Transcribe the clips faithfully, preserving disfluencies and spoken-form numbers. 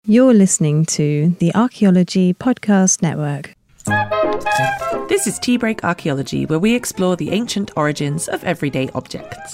You're listening to the Archaeology Podcast Network. This is Tea Break Archaeology, where we explore the ancient origins of everyday objects.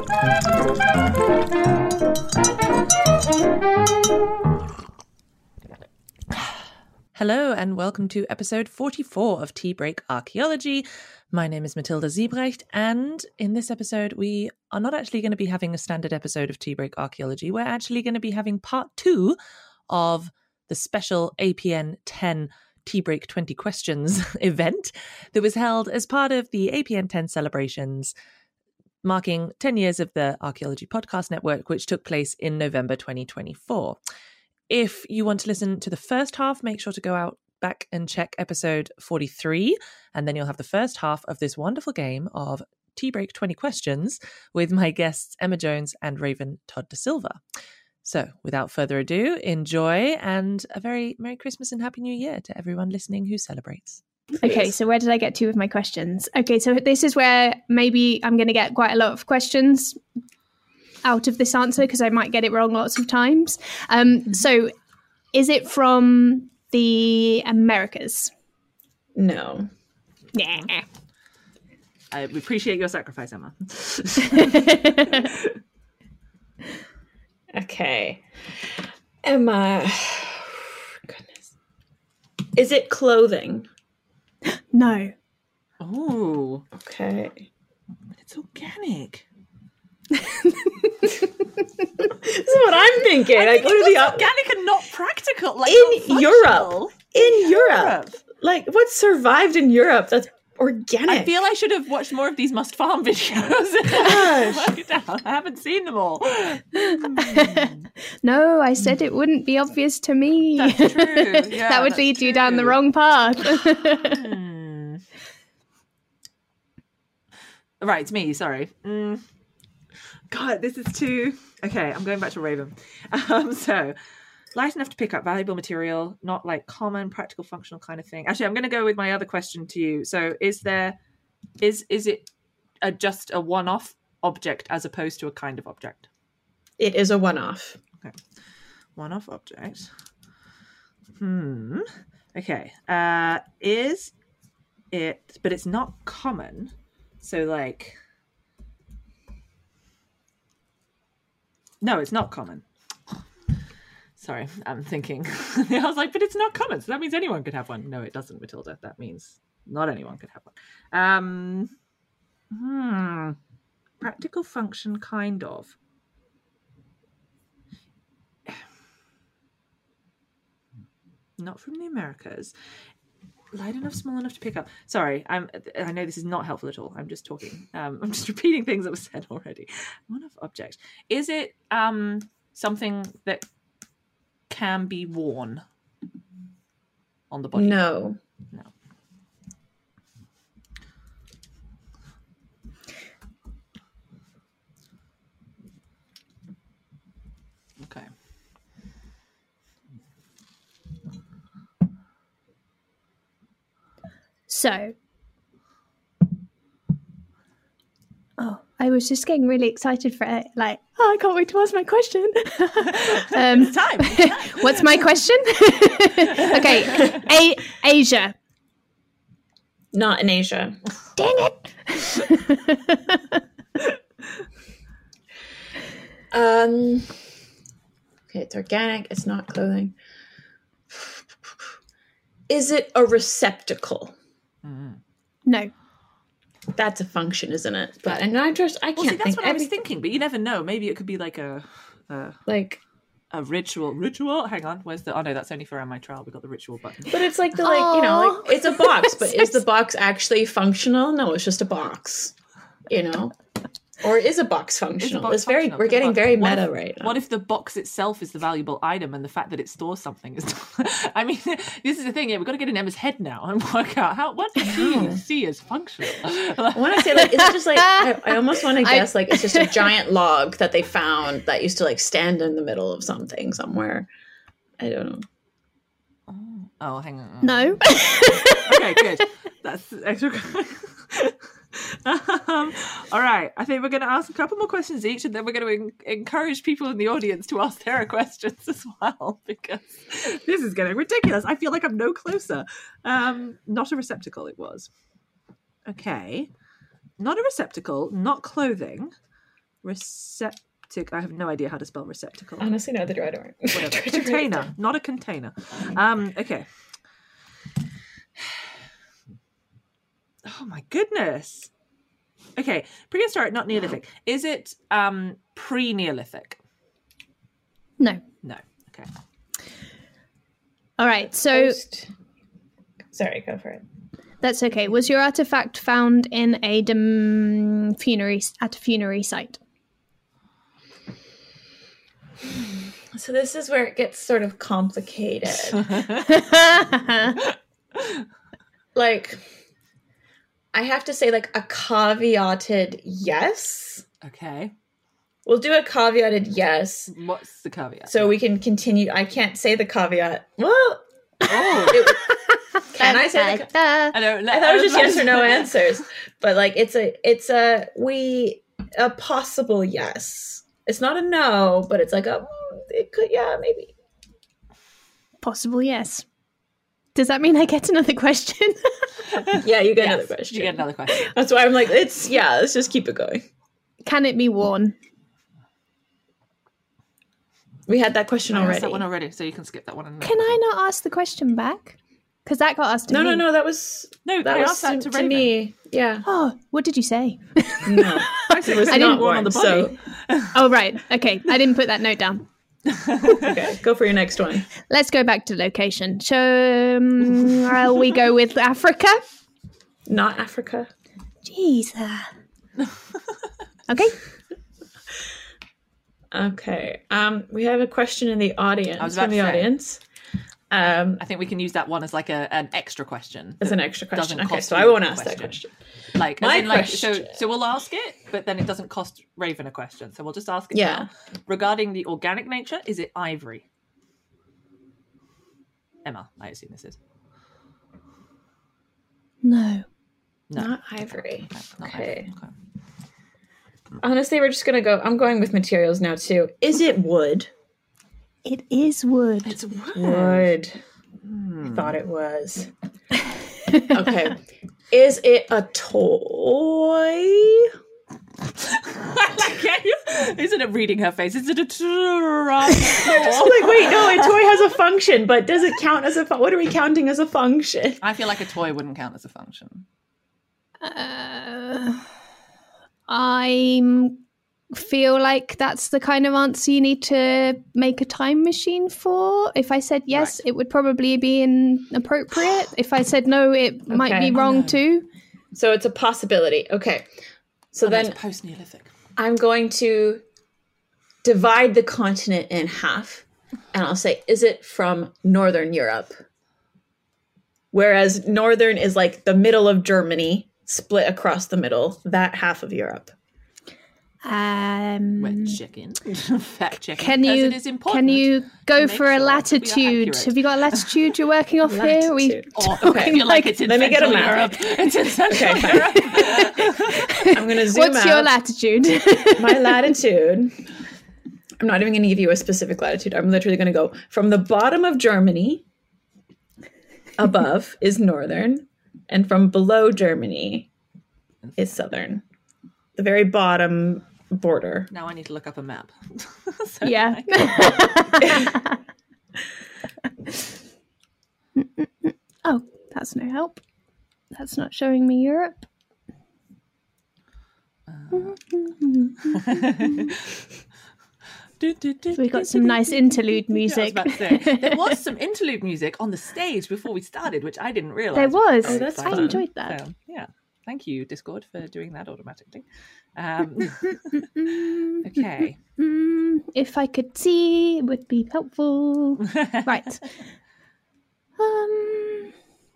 Hello and welcome to episode forty-four of Tea Break Archaeology. My name is Matilda Ziebrecht, and in this episode we are not actually going to be having a standard episode of Tea Break Archaeology. We're actually going to be having part two of the special A P N ten Tea Break twenty Questions event that was held as part of the A P N ten celebrations, marking ten years of the Archaeology Podcast Network, which took place in November twenty twenty-four. If you want to listen to the first half, make sure to go out back and check episode forty-three, and then you'll have the first half of this wonderful game of Tea Break twenty Questions with my guests Emma Jones and Raven Todd da Silva. So, without further ado, enjoy, and a very Merry Christmas and Happy New Year to everyone listening who celebrates. Okay, so where did I get to with my questions? Okay, so this is where maybe I'm going to get quite a lot of questions out of this answer because I might get it wrong lots of times. Um, so, is it from the Americas? No. Yeah. I appreciate your sacrifice, Emma. Okay. Emma. Goodness. Is it clothing? No. Oh, Okay. it's organic. This is what I'm thinking. I, go to the op- organic and not practical. Like in not Europe. functional. In Europe. Europe. Like what survived in Europe that's organic? I feel I should have watched more of these Must Farm videos. Gosh. Work it out. I haven't seen them all. No, I said it wouldn't be obvious to me. That's true. Yeah, that would that's lead you down the true. wrong path. Hmm. Right, it's me. Sorry. Mm. God, this is too... Okay, I'm going back to Raven. Um, so, light enough to pick up valuable material, not like common, practical, functional kind of thing. Actually, I'm going to go with my other question to you. So, is there... Is is it a, just a one-off object as opposed to a kind of object? It is a one-off. Okay. One-off object. Hmm. Okay. Uh, is it... But it's not common. So, like... No, it's not common. Sorry, I'm thinking. I was like, but it's not common, so that means anyone could have one. No, it doesn't, Matilda. That means not anyone could have one. Um, hmm. Practical function, kind of. Not from the Americas. Light enough, small enough to pick up. Sorry, I'm. I know this is not helpful at all. I'm just talking. Um, I'm just repeating things that were said already. One of object. Is it um something that can be worn on the body? No. No. Okay. So, oh, I was just getting really excited for it. Like, oh, I can't wait to ask my question. um, It's time. It's time. What's my question? Okay, A- Asia. Not in Asia. Dang it. Um. Okay, it's organic. It's not clothing. Is it a receptacle? No. That's a function, isn't it? But and I just I Well, can't see, that's think. what I was every- thinking, but you never know. Maybe it could be like a, a Like, a ritual. Ritual? Hang on. Where's the... Oh, no, that's only for my trial. We got the ritual button. but it's like the like you know Aw. like it's a box, but is the box actually functional? No, it's just a box. You know, or is a box functional? box It's very. functional? We're getting What- very what meta if- right now. What if the box itself is the valuable item and the fact that it stores something is... I mean, this is the thing. Yeah, we've got to get in Emma's head now and work out how what does she see as functional. I want to say like is it just like I, I almost want to I- guess like it's just a giant log that they found that used to like stand in the middle of something somewhere. I don't know. Oh, hang on. No. Okay, good. That's extra. um, all right. I think we're going to ask a couple more questions each, and then we're going to en- encourage people in the audience to ask their questions as well, because this is getting ridiculous. I feel like I'm no closer. Um, not a receptacle, it was. Okay. Not a receptacle, not clothing. Receptacle. I have no idea how to spell receptacle. Honestly, no, the dread aren't. Whatever. Container, not a container. Um, okay. Oh my goodness. Okay, prehistoric, not Neolithic. Is it um, pre-Neolithic? No. No. Okay. All right. So Post... Sorry, go for it. that's okay. Was your artifact found in a dem- funerary at a funerary site? So this is where it gets sort of complicated. Like, I have to say, like, a caveated yes. Okay. We'll do a caveated yes. What's the caveat? So we can continue. I can't say the caveat. Well, Oh. it, can I say the ca- I don't know. I thought it was just yes or no answers. But, like, it's a, it's a, we, a possible yes. It's not a no, but it's like a, it could, yeah, maybe. Possible, yes. Does that mean I get another question? Yeah, you get Yes, another question. You get another question. That's why I'm like, it's, yeah, let's just keep it going. Can it be worn? We had that question I asked already. that one already, so you can skip that one. And Can I not ask the question back? Because that got asked to No, me. no, no, that was, No, that I was asked that to, to Raven. me. Yeah. Oh, what did you say? No. It was I not didn't- one on the body. body. Oh, right. Okay. I didn't put that note down. Okay, go for your next one. Let's go back to location. So, um, uh, we go with Africa. Not Africa. Jeez. uh. Okay. Okay. Um, we have a question in the audience. I was about from the to say. audience. Um, I think we can use that one as like a, an extra question. as that an extra question. doesn't Okay, cost so you I won't a ask that question. Like, My as in, like so, question- so we'll ask it, but then it doesn't cost Raven a question. So we'll just ask it Yeah. now. Regarding the organic nature, is it ivory? Emma, I assume this is. No. No. Not ivory. No, not Okay. ivory. Okay. Honestly, we're just gonna go. I'm going with materials now too. Is it wood? It is wood. It's wood. Wood. I thought it was. Okay. Is it a toy? Like, isn't it reading her face? Is it a I'm like, wait, no, a toy has a function, but does it count as a fu- what are we counting as a function? I feel like a toy wouldn't count as a function. Uh, I feel like that's the kind of answer you need to make a time machine for. If I said yes, Right. it would probably be inappropriate. If I said no, it might Okay. be wrong too. So it's a possibility. Okay. So And then it's post-Neolithic. I'm going to divide the continent in half, and I'll say, is it from Northern Europe? Whereas Northern is like the middle of Germany, split across the middle, that half of Europe. Um, Wet chicken. Fact checking. can because you it is important can you go to make for a sure that we are latitude? accurate. Have you got a latitude you're working off here? We Latitude. Or Okay. I feel like it's in Let me get a Central map. Europe. It's in Central Okay, fine. Europe. I'm going to zoom What's out. your latitude? My latitude. I'm not even going to give you a specific latitude. I'm literally going to go from the bottom of Germany above is northern, and from below Germany is southern. The very bottom border. Now I need to look up a map. So Yeah. Oh, that's no help. That's not showing me Europe. We got some nice interlude Yeah, I was music. about to say, there was some interlude music on the stage before we started, which I didn't realize. There was. very Oh, that's exciting. I enjoyed that. So, yeah, thank you, Discord, for doing that automatically. Um, okay. Mm, if I could see, it would be helpful. Right. Um.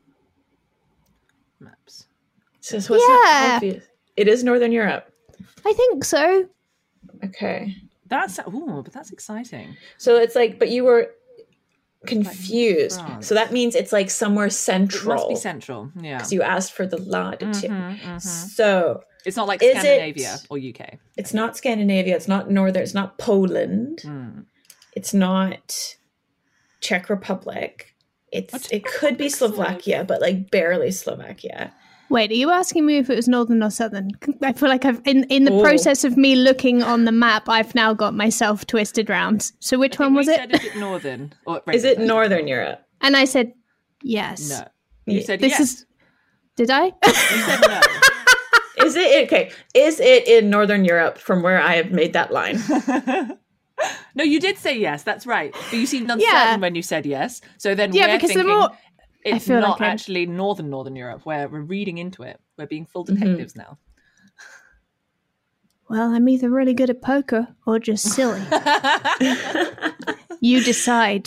Maps. So what's not Yeah. obvious? It is Northern Europe. I think so. Okay. That's ooh, but that's exciting. So it's like, but you were confused. France. So that means it's like somewhere It central. must be central. Yeah. Because you asked for the latitude. Mhm, mhm. So It's not like Is Scandinavia it- or U K. it's not Scandinavia. It's not Northern. It's not Poland. Mm. It's not Czech Republic. It's What's it could be Slovakia, but like barely Slovakia. Wait, are you asking me if it was northern or southern? I feel like I've in, in the Ooh. process of me looking on the map, I've now got myself twisted round. So which one was we it? Said, is it northern? Or, Is it Northern Europe? And I said yes. No. You Yeah. said This yes. is. Did I? You said no. Is it okay? Is it in Northern Europe from where I have made that line? No, you did say yes. That's right. But you seemed uncertain Yeah. when you said yes. So then Yeah, we're because the thinking more- it's feel not like I'm- actually northern Northern Europe, where we're reading into it. We're being full Mm-hmm. detectives now. Well, I'm either really good at poker or just silly. You decide.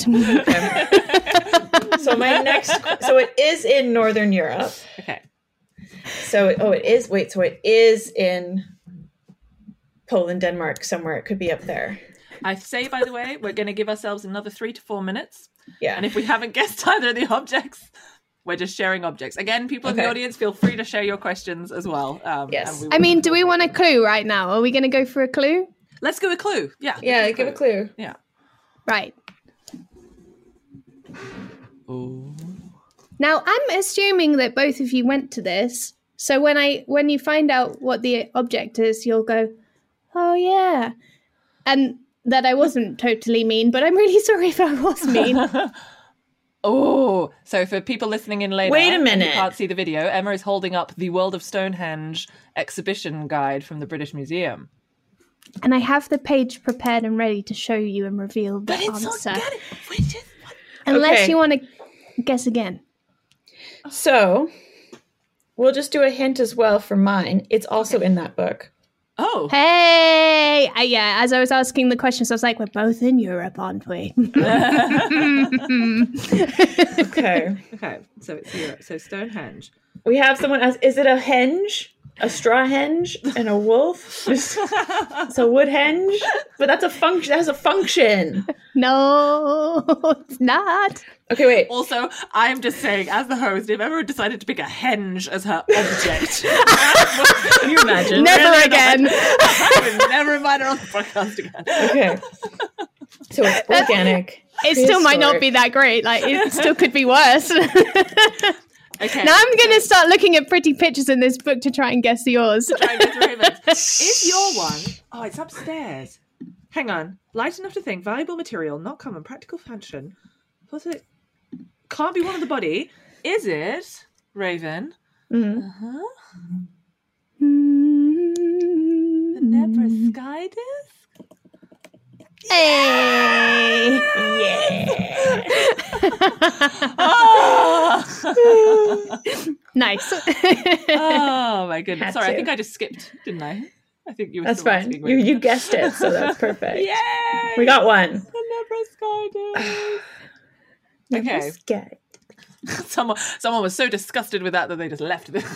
So my next, so it is in Northern Europe. Okay. So oh, it is. Wait, so it is in Poland, Denmark, somewhere. It could be up there. I say, by the way, we're going to give ourselves another three to four minutes. Yeah. And if we haven't guessed either of the objects, we're just sharing objects. Again, people in the Okay. audience, feel free to share your questions as well. Um, Yes. and we I will- mean, do we want a clue right now? Are we going to go for a clue? Let's go a clue. Yeah. let's Yeah, do give a clue. Yeah. Right. Oh. Now, I'm assuming that both of you went to this. So when I when you find out what the object is, you'll go, "Oh yeah," and that I wasn't totally mean, but I'm really sorry if I was mean. Oh, so for people listening in later, Wait a and minute. you can't see the video. Emma is holding up the World of Stonehenge exhibition guide from the British Museum. And I have the page prepared and ready to show you and reveal the But it's answer. not good. Wait, just what? Unless Okay. you want to guess again. So we'll just do a hint as well for mine. It's also in that book. Oh, Hey, uh, yeah. As I was asking the questions, I was like, "We're both in Europe, aren't we?" Okay. okay. So it's Europe. So Stonehenge. We have someone else. Is it a henge? A straw henge and a wolf? It's a wood henge? But that's a function. That has a function. No, it's not. Okay, wait. Also, I'm just saying, as the host, if Emma decided to pick a henge as her object, Can you imagine? Never again. I would never invite her on the podcast again. Okay. So it's organic. It still might not prehistoric. be that great. Like, it still could be worse. Okay. Now I'm going to start looking at pretty pictures in this book to try and guess yours. Try and get through Ravens. Is your one? Oh, it's upstairs. Hang on. Light enough to think. Valuable material, not common. Practical function. What's it? Can't be one of the body. Is it Raven? Mhm. Uh-huh. The The Nebra Sky Disc? Hey! Oh! Nice. Oh my goodness. Had Sorry, I to. think I just skipped, didn't I? I think you were That's still fine. asking, You Raven. you guessed it, so that's perfect. Yay! We got one. The Nebra Sky Disc. Okay. Okay. Someone, someone was so disgusted with that that they just left the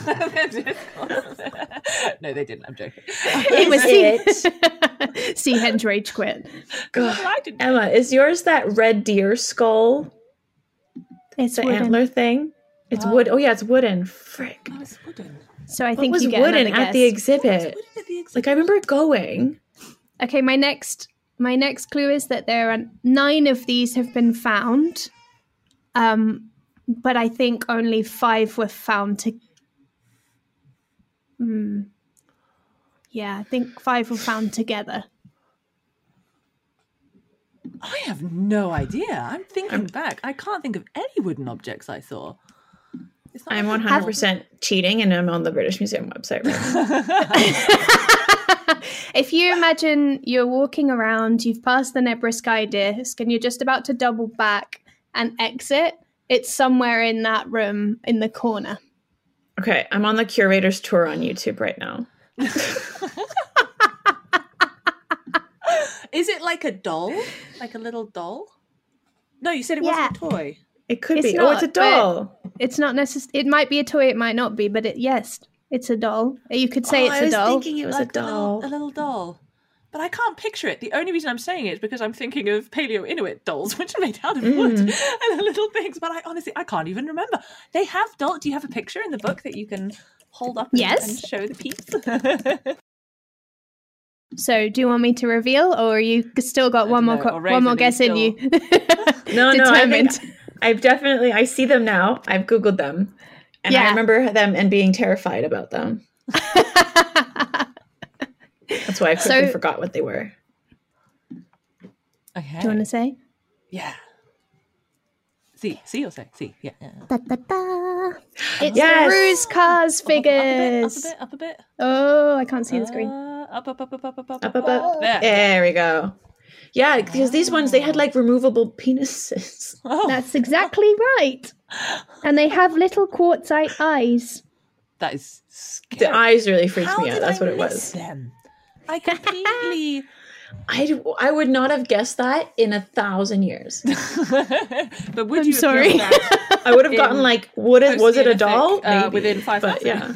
No, they didn't. I'm joking. It was it? See Hen's rage quit. God. I didn't. Emma, is yours that red deer skull? It's The wooden. antler thing? It's wood. Oh yeah, it's wooden. Frick. Oh, it's wooden. So I What think was you get wooden another at the guess. exhibit? Wooden at the exhibit. Like I remember going. Okay, my next my next clue is that there are nine of these have been found. Um but I think only five were found to Hmm. Yeah, I think five were found together. I have no idea. I'm thinking back. I can't think of any wooden objects I saw. It's not I'm like one hundred percent cheating, and I'm on the British Museum website right now. If you imagine you're walking around, you've passed the Nebra Sky Disc, and you're just about to double back and exit, it's somewhere in that room in the corner. Okay, I'm on the curator's tour on YouTube right now. Is it like a doll? Like a little doll? No, you said it Yeah. wasn't a toy. It could It's be. oh, it's a not, but- doll. It's not necessary. It might be a toy, it might not be, but it yes, it's a doll. You could say Oh, it's I a was doll. thinking it was Like a little- doll. A little, doll. but I can't picture it. The only reason I'm saying it is because I'm thinking of Paleo Inuit dolls, which are made out of wood mm. and little things. But I honestly, I can't even remember. They have dolls. Do you have a picture in the book that you can hold up and, yes. and show the peeps? So, do you want me to reveal, or you still got one more co- one more guess still... in you? no, no, I think I've definitely I see them now. I've Googled them, and yeah. I remember them and being terrified about them. That's why I quickly so, forgot what they were. Okay. Do you want to say? Yeah. See, see, or say, see, yeah. yeah. Da, da, da. It's yes. the Ruse Cars figures. Up, up, a bit, up a bit, up a bit. Oh, I can't see the screen. Uh, up, up, up, up, up, up, up, up, up, up. There. there we go. Yeah, because oh. these ones, they had like removable penises. Oh. That's exactly right. And they have little quartzite eyes. That is scary. The eyes really freaked How me out. That's I what it was. Them? I completely... I, I would not have guessed that in a thousand years. But would I'm you sorry. have guessed that? I would have gotten like, what is, was it a doll? Uh, within five but, yeah.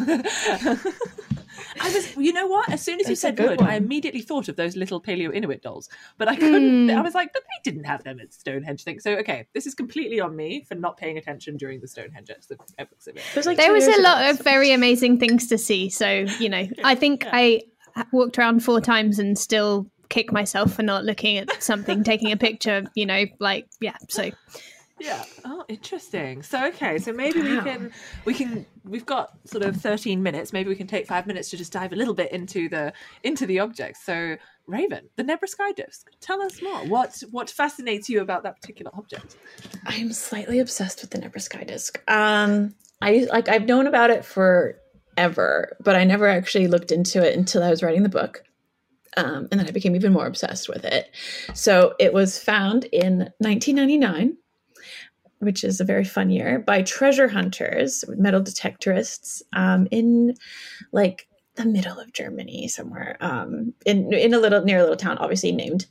I was, you know what? As soon as you That's said wood, one. I immediately thought of those little Paleo Inuit dolls. But I couldn't, mm. I was like, but they didn't have them at Stonehenge thing. So, okay, this is completely on me for not paying attention during the Stonehenge exhibit. Was like there was a lot of very amazing things to see. So, you know, I think yeah. I walked around four times and still kick myself for not looking at something, taking a picture, you know, like, yeah, so... Yeah. Oh, interesting. So, okay. So maybe wow. we can, we can, we've got sort of thirteen minutes. Maybe we can take five minutes to just dive a little bit into the, into the objects. So Raven, the Nebra Sky Disc, tell us more. What, what fascinates you about that particular object? I'm slightly obsessed with the Nebra Sky Disc. Um, I like, I've known about it forever, but I never actually looked into it until I was writing the book. Um, and then I became even more obsessed with it. So it was found in nineteen ninety-nine. Which is a very fun year, by treasure hunters, metal detectorists, um, in like the middle of Germany somewhere, um, in in a little near a little town, obviously named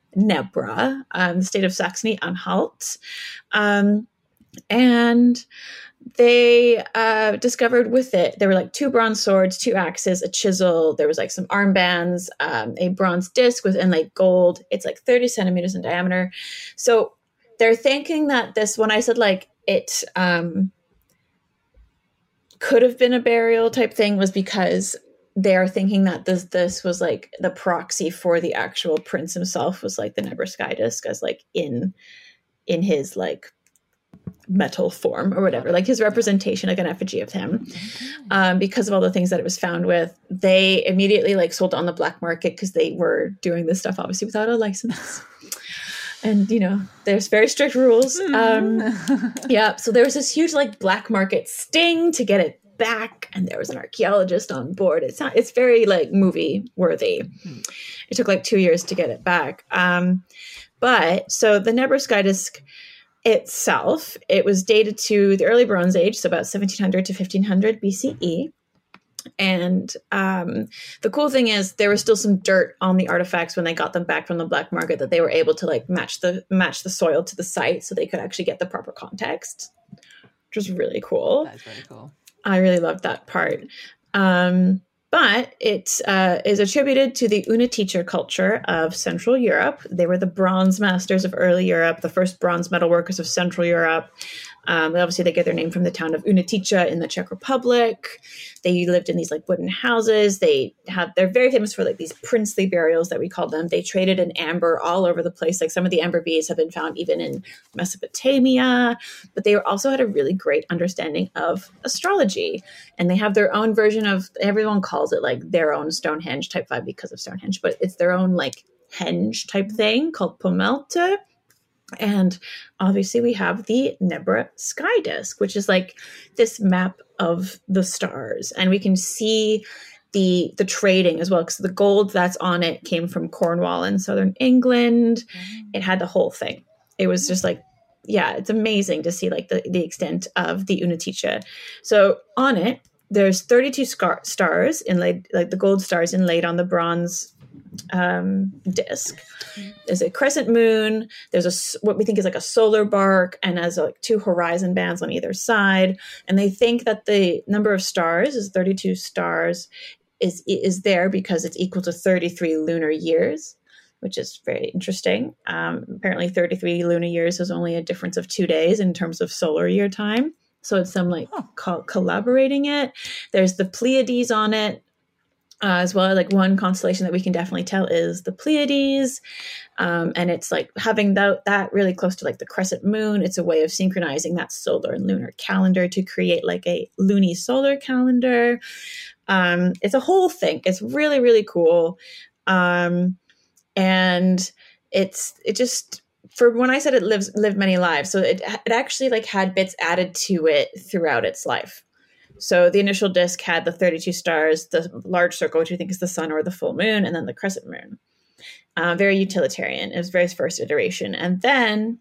Nebra, um, the state of Saxony-Anhalt, um, and they uh, discovered with it there were like two bronze swords, two axes, a chisel. There was like some armbands, um, a bronze disc with inlaid gold. It's like thirty centimeters in diameter, so. They're thinking that this, when I said like it um, could have been a burial type thing, was because they're thinking that this this was like the proxy for the actual prince himself, was like the Nebra Sky Disc, as like in in his like metal form or whatever, like his representation, like an effigy of him. Um, because of all the things that it was found with, they immediately like sold on the black market because they were doing this stuff obviously without a license. And, you know, there's very strict rules. Um, yeah. So there was this huge, like, black market sting to get it back. And there was an archaeologist on board. It's not, it's very, like, movie worthy. Mm. It took, like, two years to get it back. Um, but so the Nebra Sky Disc itself, it was dated to the early Bronze Age, so about seventeen hundred to fifteen hundred B C E. And um, the cool thing is there was still some dirt on the artifacts when they got them back from the black market, that they were able to like match the match the soil to the site, so they could actually get the proper context, which was really cool. That's very cool. I really loved that part. Um, but it uh, is attributed to the Unetice culture of Central Europe. They were the bronze masters of early Europe, the first bronze metalworkers of Central Europe. Um, obviously, they get their name from the town of Unetice in the Czech Republic. They lived in these like wooden houses. They have they're very famous for like these princely burials that we call them. They traded in amber all over the place. Like some of the amber beads have been found even in Mesopotamia. But they also had a really great understanding of astrology, and they have their own version of. Everyone calls it like their own Stonehenge type vibe because of Stonehenge, but it's their own like henge type thing called Pomelte. And obviously we have the Nebra Sky Disc, which is like this map of the stars. And we can see the the trading as well, because the gold that's on it came from Cornwall in southern England. Mm. It had the whole thing. It was just like, yeah, it's amazing to see like the, the extent of the Unetice. So on it, there's thirty-two scar- stars inlaid, like the gold stars inlaid on the bronze um disc. There's a crescent moon, there's a what we think is like a solar bark, and has like two horizon bands on either side. And they think that the number of stars is thirty-two stars is is there because it's equal to thirty-three lunar years, which is very interesting. Um, apparently thirty-three lunar years is only a difference of two days in terms of solar year time. So it's them like oh. co- collaborating it. There's the Pleiades on it uh, as well. Like one constellation that we can definitely tell is the Pleiades. Um, and it's like having that, that really close to like the crescent moon. It's a way of synchronizing that solar and lunar calendar to create like a luni-solar calendar. Um, it's a whole thing. It's really, really cool. Um, and it's, it just, for when I said it lives, lived many lives. So it, it actually like had bits added to it throughout its life. So the initial disc had the thirty-two stars, the large circle, which we think is the sun or the full moon, and then the crescent moon. Uh, very utilitarian. It was very first iteration. And then,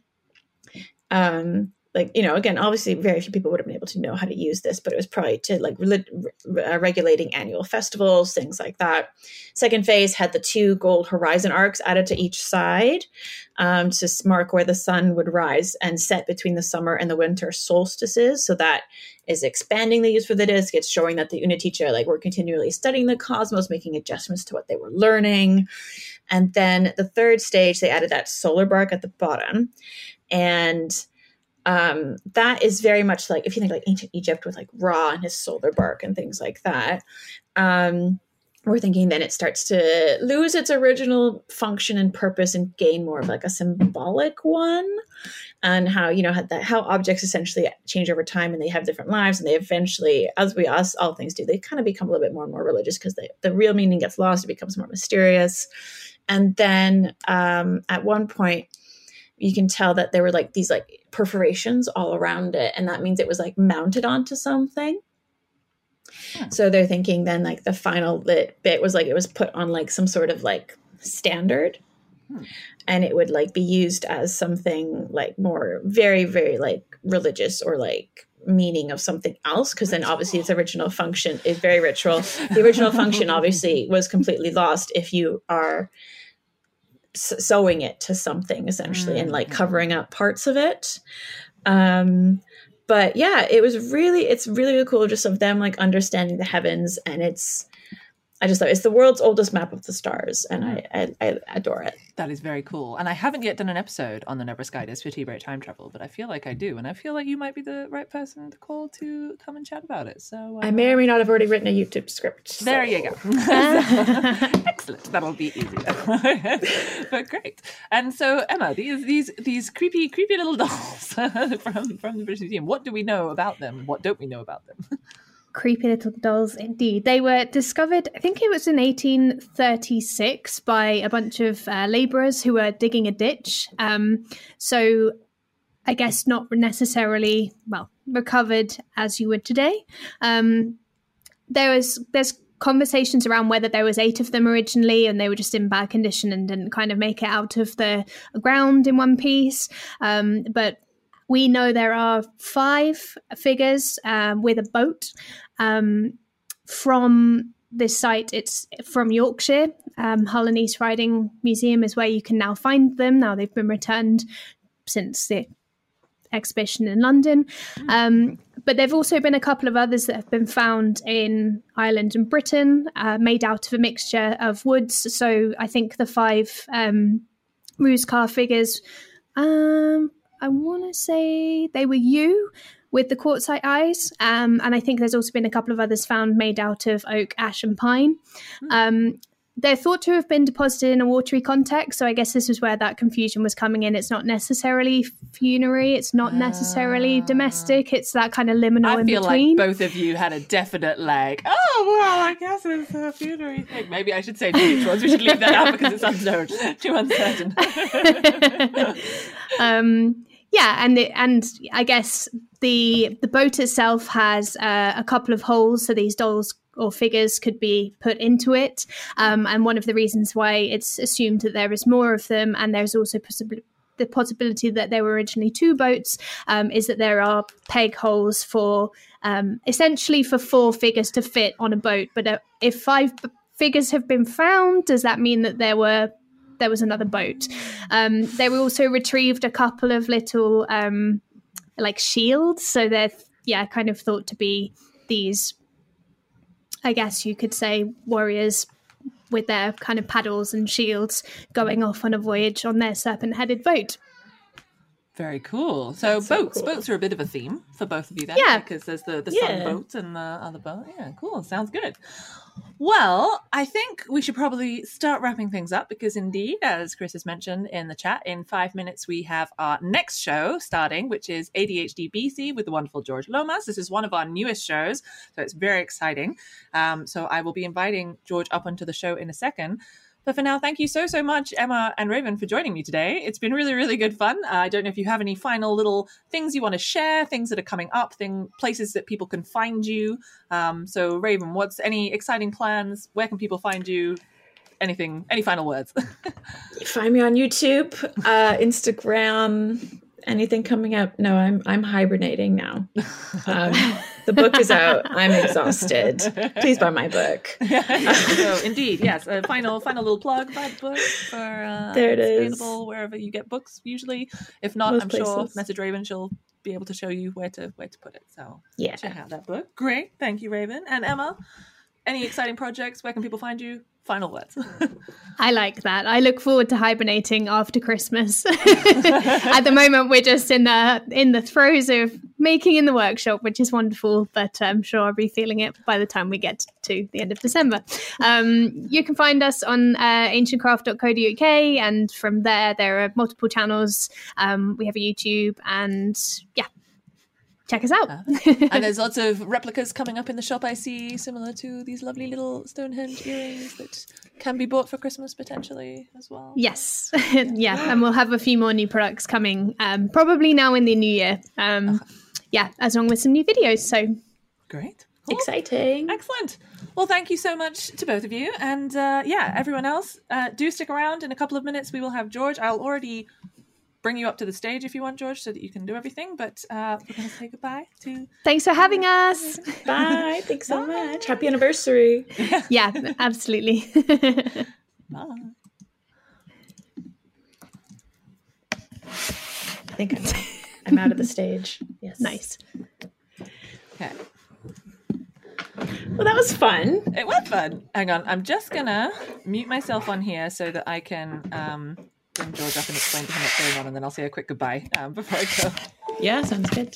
um, like, you know, again, obviously very few people would have been able to know how to use this, but it was probably to like re- re- regulating annual festivals, things like that. Second phase had the two gold horizon arcs added to each side um, to mark where the sun would rise and set between the summer and the winter solstices. So that is expanding the use for the disc. It's showing that the Uniticha like were continually studying the cosmos, making adjustments to what they were learning. And then the third stage, they added that solar bark at the bottom. And um, that is very much like, if you think like ancient Egypt with like Ra and his solar bark and things like that, um, we're thinking then it starts to lose its original function and purpose and gain more of like a symbolic one. And how, you know, how, that, how objects essentially change over time and they have different lives, and they eventually, as we us all things do, they kind of become a little bit more and more religious because the real meaning gets lost. It becomes more mysterious. And then um, at one point, you can tell that there were like these like perforations all around it. And that means it was like mounted onto something. Yeah. So they're thinking then like the final bit, bit was like it was put on like some sort of like standard. Hmm. And it would like be used as something like more very, very like religious or like meaning of something else. Because then obviously its original function is very ritual. The original function obviously was completely lost if you are sewing it to something essentially mm-hmm. and like covering up parts of it. Um, but yeah, it was really, it's really, really cool just of them like understanding the heavens. And it's, I just thought it's the world's oldest map of the stars, and I, I, I adore it. That is very cool. And I haven't yet done an episode on the Nebra Sky Disk for T-Break Time Travel, but I feel like I do, and I feel like you might be the right person to call to come and chat about it. So uh, I may or may not have already written a YouTube script. So. There you go. Excellent. That'll be easy. But great. And so Emma, these these these creepy creepy little dolls from from the British Museum. What do we know about them? What don't we know about them? Creepy little dolls indeed. They were discovered, I think it was in eighteen thirty-six, by a bunch of uh, labourers who were digging a ditch. Um, so I guess not necessarily, well, recovered as you would today. Um, there was there's conversations around whether there was eight of them originally and they were just in bad condition and didn't kind of make it out of the ground in one piece. Um, but we know there are five figures um, with a boat um, from this site. It's from Yorkshire. Um, Hull and East Riding Museum is where you can now find them. Now they've been returned since the exhibition in London. Um, but there have also been a couple of others that have been found in Ireland and Britain, uh, made out of a mixture of woods. So I think the five um, Ruse-Car figures... Um, I want to say they were yew with the quartzite eyes. Um, and I think there's also been a couple of others found made out of oak, ash and pine. Mm. Um, they're thought to have been deposited in a watery context. So I guess this is where that confusion was coming in. It's not necessarily funerary. It's not necessarily uh, domestic. It's that kind of liminal in between. I feel like both of you had a definite like, oh, well, I guess it's a funerary thing. Maybe I should say which ones. We should leave that out because it's unknown, too uncertain. um, yeah, and it, and I guess the the boat itself has uh, a couple of holes, so these dolls or figures could be put into it. Um, and one of the reasons why it's assumed that there is more of them, and there's also possibly the possibility that there were originally two boats, um, is that there are peg holes for um, essentially for four figures to fit on a boat. But uh, if five b- figures have been found, does that mean that there were there was another boat? Um, they were also retrieved a couple of little um, like shields, so they're yeah kind of thought to be these I guess you could say, warriors with their kind of paddles and shields going off on a voyage on their serpent-headed boat. Very cool. So That's so boats, cool. boats are a bit of a theme for both of you then, Yeah. because there's the the Yeah. sun boat and the other boat. Yeah, cool. Sounds good. Well, I think we should probably start wrapping things up because indeed, as Chris has mentioned in the chat, in five minutes we have our next show starting, which is A D H D B C with the wonderful George Lomas. This is one of our newest shows, so it's very exciting. Um, so I will be inviting George up onto the show in a second. But for now, thank you so, so much, Emma and Raven, for joining me today. It's been really, really good fun. Uh, I don't know if you have any final little things you want to share, things that are coming up, thing, places that people can find you. Um, so, Raven, what's any exciting plans? Where can people find you? Anything, any final words? Find me on YouTube, uh, Instagram, anything coming up. No, I'm I'm hibernating now. Um, the book is out. I'm exhausted. Please buy my book. So, indeed, yes. A final, final little plug. Buy the book. For, uh, There it it's is. available wherever you get books. Usually, if not, Most I'm sure places. Message Raven. She'll be able to show you where to where to put it. So, Yeah. check out that book. Great, thank you, Raven and Emma. Any exciting projects? Where can people find you? Final words. I like that. I look forward to hibernating after Christmas. At the moment, we're just in the in the throes of making in the workshop, which is wonderful. But I'm sure I'll be feeling it by the time we get to the end of December. Um, you can find us on uh, ancient craft dot co dot U K, and from there, there are multiple channels. Um, we have a YouTube, and yeah, check us out. And there's lots of replicas coming up in the shop, I see, similar to these lovely little Stonehenge earrings that can be bought for Christmas potentially as well. Yes, yeah, and we'll have a few more new products coming, um, probably now in the new year. Um, yeah, as long with some new videos. So Great. Cool. Exciting. Excellent. Well, thank you so much to both of you. And uh, yeah, everyone else, uh, do stick around. In a couple of minutes, we will have George. I'll already bring you up to the stage if you want, George, so that you can do everything. But uh, we're going to say goodbye to... thanks for having us. Bye. Thanks so much. Happy anniversary. Yeah, absolutely. Bye. I think I'm, I'm out of the stage. Yes. Nice. Okay. Well, that was fun. It was fun. Hang on. I'm just going to mute myself on here so that I can... Um, bring George up and explain to him what's going on, and then I'll say a quick goodbye um, before I go. Yeah, sounds good.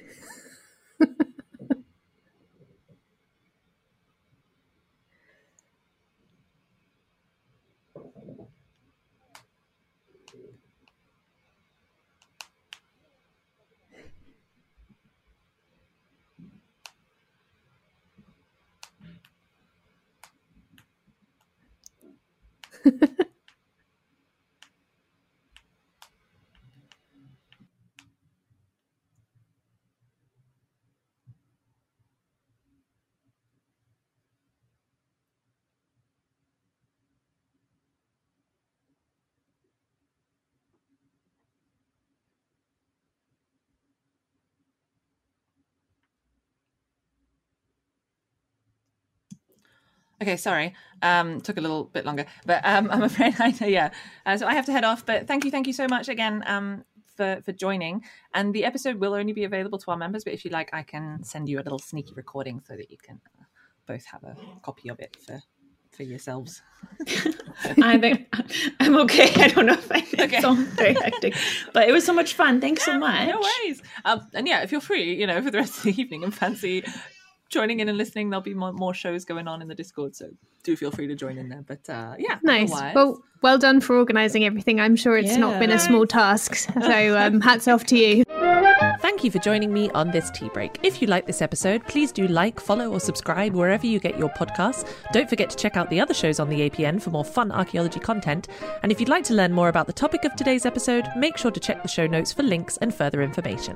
Okay, sorry. Um, took a little bit longer, but um, I'm afraid I yeah. Uh, so I have to head off. But thank you, thank you so much again um, for for joining. And the episode will only be available to our members, but if you like, I can send you a little sneaky recording so that you can uh, both have a copy of it for for yourselves. I think I'm okay. I don't know if I think Okay. so very hectic, but it was so much fun. Thanks so much. No worries. Um, and yeah, if you're free, you know, for the rest of the evening and fancy joining in and listening, there'll be more, more shows going on in the Discord, so do feel free to join in there. But uh, yeah, Nice. otherwise- Well, well done for organising everything. I'm sure it's not Yeah. been a small task. So um, hats off to you. Thank you for joining me on this tea break. If you like this episode, please do like, follow, or subscribe wherever you get your podcasts. Don't forget to check out the other shows on the A P N for more fun archaeology content. And if you'd like to learn more about the topic of today's episode, make sure to check the show notes for links and further information.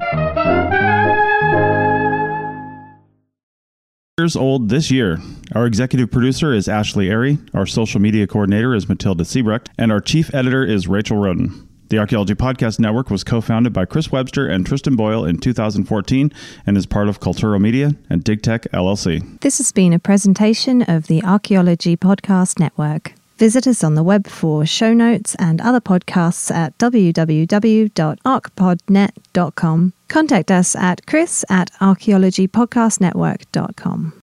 Years old this year. Our executive producer is Ashley Airy, our social media coordinator is Matilda Siebrecht, and our chief editor is Rachel Roden. The Archaeology Podcast Network was co-founded by Chris Webster and Tristan Boyle in two thousand fourteen and is part of Cultural Media and DigTech L L C. This has been a presentation of the Archaeology Podcast Network. Visit us on the web for show notes and other podcasts at w w w dot archpodnet dot com. Contact us at chris at archaeology podcast network dot com.